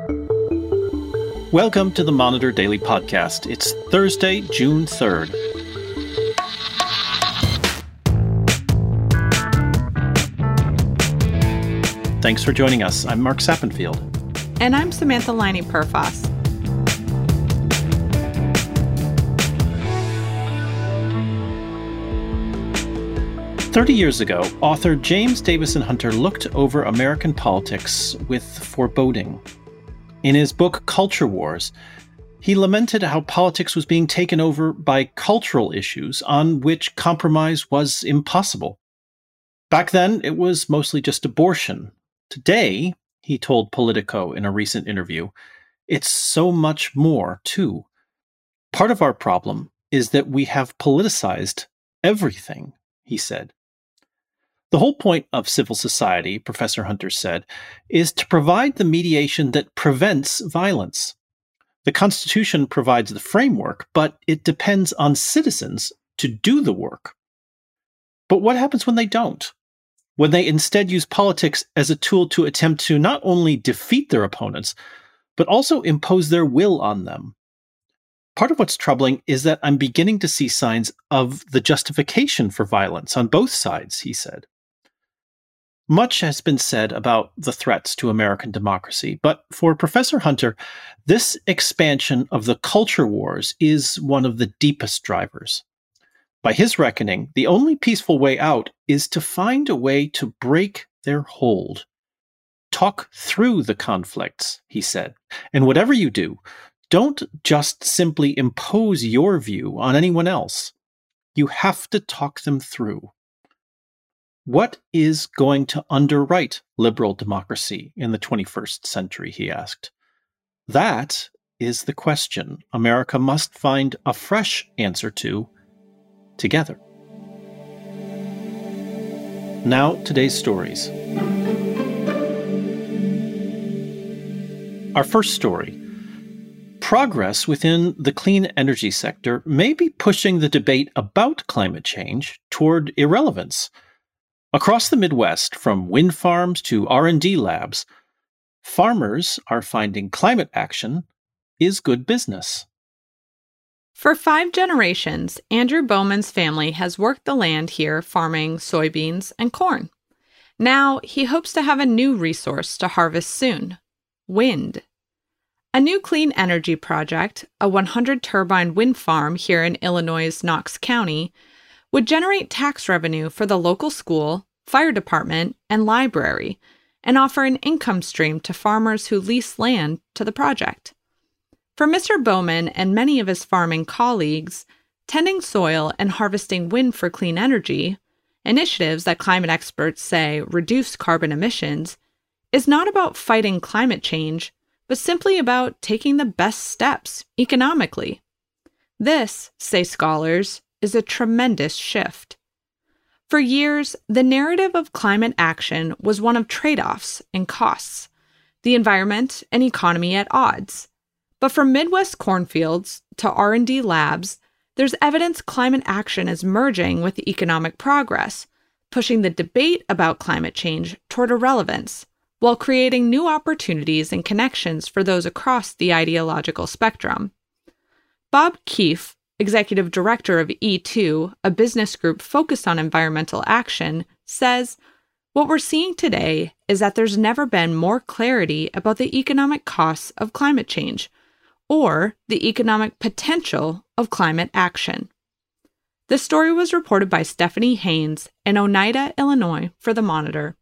Welcome to the Monitor Daily Podcast. It's Thursday, June 3rd. Thanks for joining us. I'm Mark Sappenfield. And I'm Samantha Liney-Perfas. "30 years ago, author James Davison Hunter looked over American politics with foreboding. In his book Culture Wars, he lamented how politics was being taken over by cultural issues on which compromise was impossible. Back then, it was mostly just abortion. Today, he told Politico in a recent interview, it's so much more, too. Part of our problem is that we have politicized everything," he said. The whole point of civil society, Professor Hunter said, is to provide the mediation that prevents violence. The Constitution provides the framework, but it depends on citizens to do the work. But what happens when they don't? When they instead use politics as a tool to attempt to not only defeat their opponents, but also impose their will on them? Part of what's troubling is that I'm beginning to see signs of the justification for violence on both sides, he said. Much has been said about the threats to American democracy, but for Professor Hunter, this expansion of the culture wars is one of the deepest drivers. By his reckoning, the only peaceful way out is to find a way to break their hold. Talk through the conflicts, he said, and whatever you do, don't just simply impose your view on anyone else. You have to talk them through. What is going to underwrite liberal democracy in the 21st century, he asked. That is the question America must find a fresh answer to together. Now, today's stories. Our first story. Progress within the clean energy sector may be pushing the debate about climate change toward irrelevance. Across the Midwest, from wind farms to R&D labs, farmers are finding climate action is good business. For 5 generations, Andrew Bowman's family has worked the land here farming soybeans and corn. Now, he hopes to have a new resource to harvest soon: wind. A new clean energy project, a 100-turbine wind farm here in Illinois' Knox County, would generate tax revenue for the local school, fire department, and library, and offer an income stream to farmers who lease land to the project. For Mr. Bowman and many of his farming colleagues, tending soil and harvesting wind for clean energy, initiatives that climate experts say reduce carbon emissions, is not about fighting climate change, but simply about taking the best steps economically. This, say scholars, is a tremendous shift. For years, the narrative of climate action was one of trade-offs and costs, the environment and economy at odds. But from Midwest cornfields to R&D labs, there's evidence climate action is merging with economic progress, pushing the debate about climate change toward irrelevance, while creating new opportunities and connections for those across the ideological spectrum. Bob Keefe, executive director of E2, a business group focused on environmental action, says, "What we're seeing today is that there's never been more clarity about the economic costs of climate change, or the economic potential of climate action." This story was reported by Stephanie Haynes in Oneida, Illinois, for The Monitor.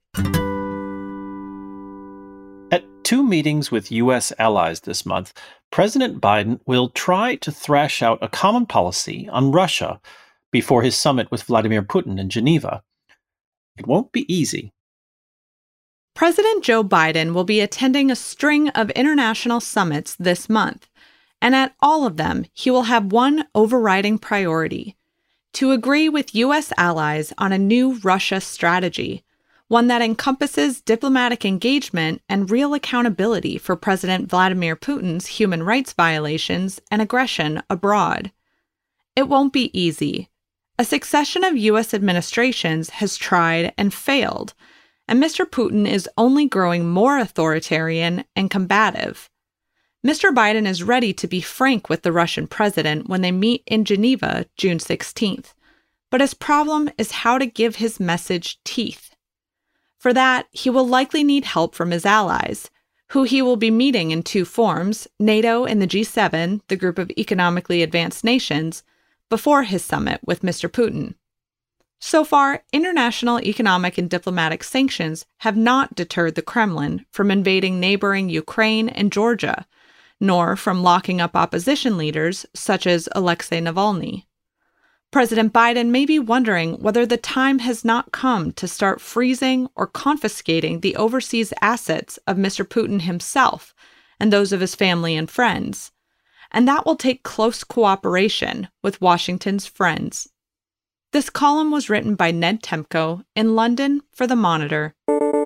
At 2 meetings with U.S. allies this month, President Biden will try to thrash out a common policy on Russia before his summit with Vladimir Putin in Geneva. It won't be easy. President Joe Biden will be attending a string of international summits this month, and at all of them, he will have one overriding priority: to agree with U.S. allies on a new Russia strategy, one that encompasses diplomatic engagement and real accountability for President Vladimir Putin's human rights violations and aggression abroad. It won't be easy. A succession of U.S. administrations has tried and failed, and Mr. Putin is only growing more authoritarian and combative. Mr. Biden is ready to be frank with the Russian president when they meet in Geneva June 16th, but his problem is how to give his message teeth. For that, he will likely need help from his allies, who he will be meeting in two forms, NATO and the G7, the group of economically advanced nations, before his summit with Mr. Putin. So far, international economic and diplomatic sanctions have not deterred the Kremlin from invading neighboring Ukraine and Georgia, nor from locking up opposition leaders such as Alexei Navalny. President Biden may be wondering whether the time has not come to start freezing or confiscating the overseas assets of Mr. Putin himself and those of his family and friends, and that will take close cooperation with Washington's friends. This column was written by Ned Temko in London for The Monitor.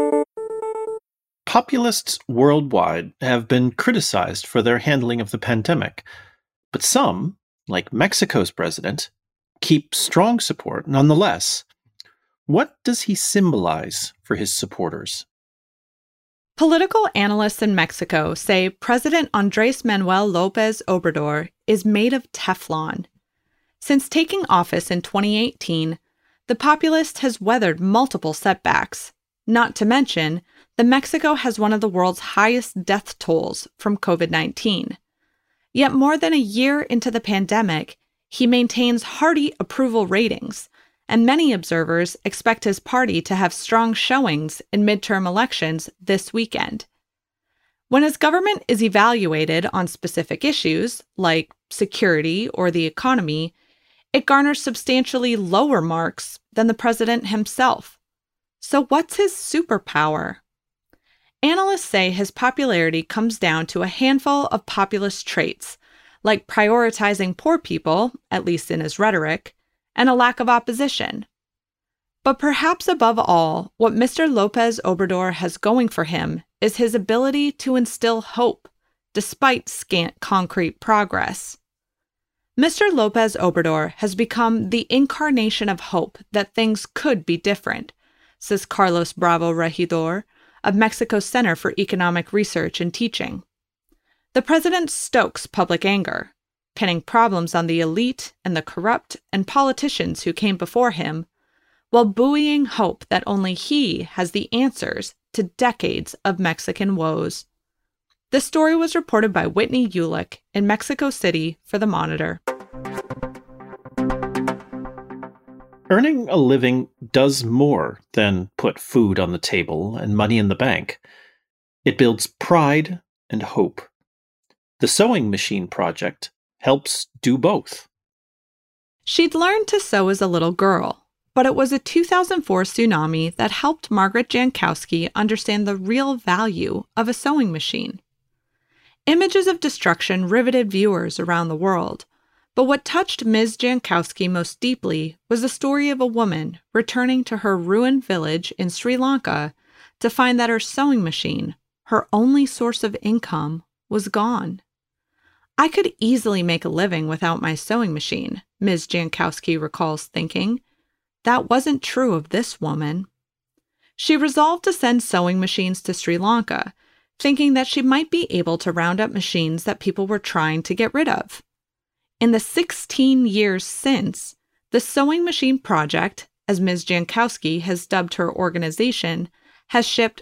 Populists worldwide have been criticized for their handling of the pandemic, but some, like Mexico's president, keep strong support nonetheless. What does he symbolize for his supporters? Political analysts in Mexico say President Andrés Manuel López Obrador is made of Teflon. Since taking office in 2018, the populist has weathered multiple setbacks. Not to mention that Mexico has one of the world's highest death tolls from COVID-19. Yet more than a year into the pandemic, he maintains hearty approval ratings, and many observers expect his party to have strong showings in midterm elections this weekend. When his government is evaluated on specific issues, like security or the economy, it garners substantially lower marks than the president himself. So what's his superpower? Analysts say his popularity comes down to a handful of populist traits, like prioritizing poor people, at least in his rhetoric, and a lack of opposition. But perhaps above all, what Mr. López Obrador has going for him is his ability to instill hope, despite scant concrete progress. Mr. López Obrador has become the incarnation of hope that things could be different, says Carlos Bravo Regidor of Mexico's Center for Economic Research and Teaching. The president stokes public anger, pinning problems on the elite and the corrupt and politicians who came before him, while buoying hope that only he has the answers to decades of Mexican woes. This story was reported by Whitney Ulick in Mexico City for The Monitor. Earning a living does more than put food on the table and money in the bank. It builds pride and hope. The Sewing Machine Project helps do both. She'd learned to sew as a little girl, but it was a 2004 tsunami that helped Margaret Jankowski understand the real value of a sewing machine. Images of destruction riveted viewers around the world, but what touched Ms. Jankowski most deeply was the story of a woman returning to her ruined village in Sri Lanka to find that her sewing machine, her only source of income, was gone. I could easily make a living without my sewing machine, Ms. Jankowski recalls thinking. That wasn't true of this woman. She resolved to send sewing machines to Sri Lanka, thinking that she might be able to round up machines that people were trying to get rid of. In the 16 years since, the Sewing Machine Project, as Ms. Jankowski has dubbed her organization, has shipped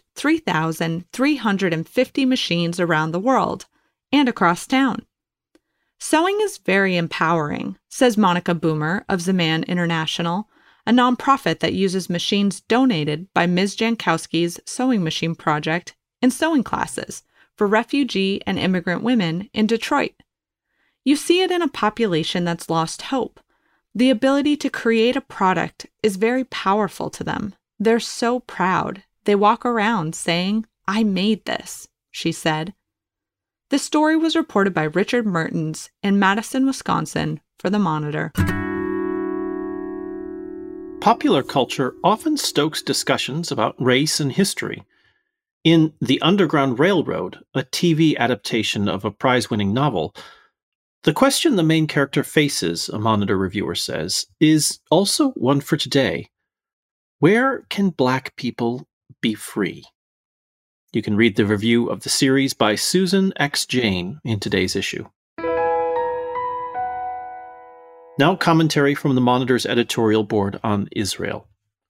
3,350 machines around the world and across town. Sewing is very empowering, says Monica Boomer of Zaman International, a nonprofit that uses machines donated by Ms. Jankowski's Sewing Machine Project in sewing classes for refugee and immigrant women in Detroit. You see it in a population that's lost hope. The ability to create a product is very powerful to them. They're so proud. They walk around saying, "I made this," she said. The story was reported by Richard Mertens in Madison, Wisconsin, for The Monitor. Popular culture often stokes discussions about race and history. In The Underground Railroad, a TV adaptation of a prize-winning novel, the question the main character faces, a Monitor reviewer says, is also one for today. Where can Black people be free. You can read the review of the series by Susan X. Jane in today's issue. Now, commentary from the Monitor's editorial board on Israel.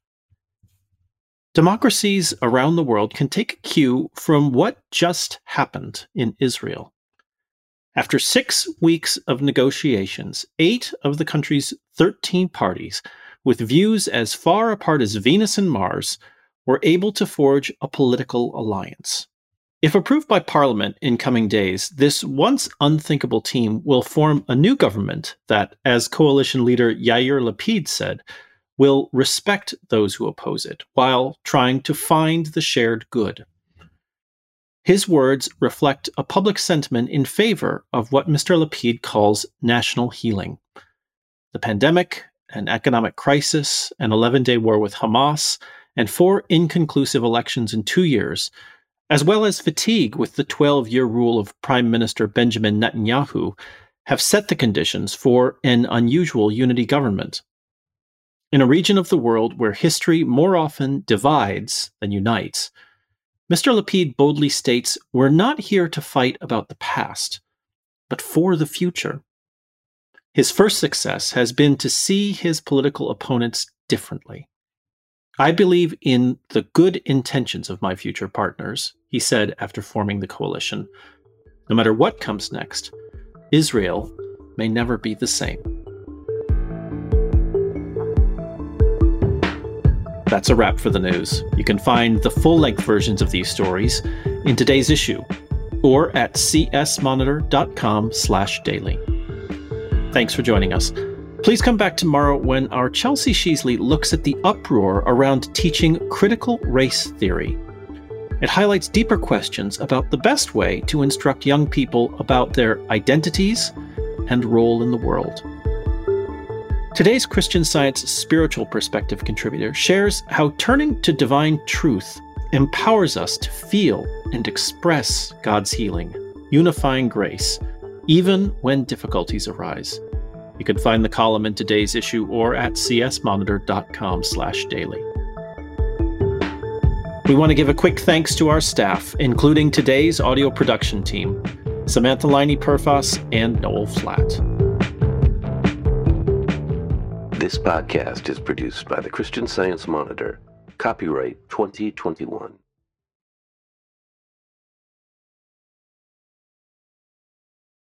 Democracies around the world can take a cue from what just happened in Israel. After 6 weeks of negotiations, 8 of the country's 13 parties, with views as far apart as Venus and Mars, were able to forge a political alliance. If approved by Parliament in coming days, this once unthinkable team will form a new government that, as coalition leader Yair Lapid said, will respect those who oppose it, while trying to find the shared good. His words reflect a public sentiment in favor of what Mr. Lapid calls national healing. The pandemic, an economic crisis, an 11-day war with Hamas, and 4 inconclusive elections in 2 years, as well as fatigue with the 12-year rule of Prime Minister Benjamin Netanyahu, have set the conditions for an unusual unity government. In a region of the world where history more often divides than unites, Mr. Lapid boldly states, "We're not here to fight about the past, but for the future." His first success has been to see his political opponents differently. "I believe in the good intentions of my future partners," he said after forming the coalition. "No matter what comes next, Israel may never be the same." That's a wrap for the news. You can find the full-length versions of these stories in today's issue or at csmonitor.com/daily. Thanks for joining us. Please come back tomorrow when our Chelsea Sheasley looks at the uproar around teaching critical race theory. It highlights deeper questions about the best way to instruct young people about their identities and role in the world. Today's Christian Science spiritual perspective contributor shares how turning to divine truth empowers us to feel and express God's healing, unifying grace, even when difficulties arise. You can find the column in today's issue or at csmonitor.com/daily. We want to give a quick thanks to our staff, including today's audio production team, Samantha Liney-Perfas and Noel Flatt. This podcast is produced by the Christian Science Monitor. Copyright 2021.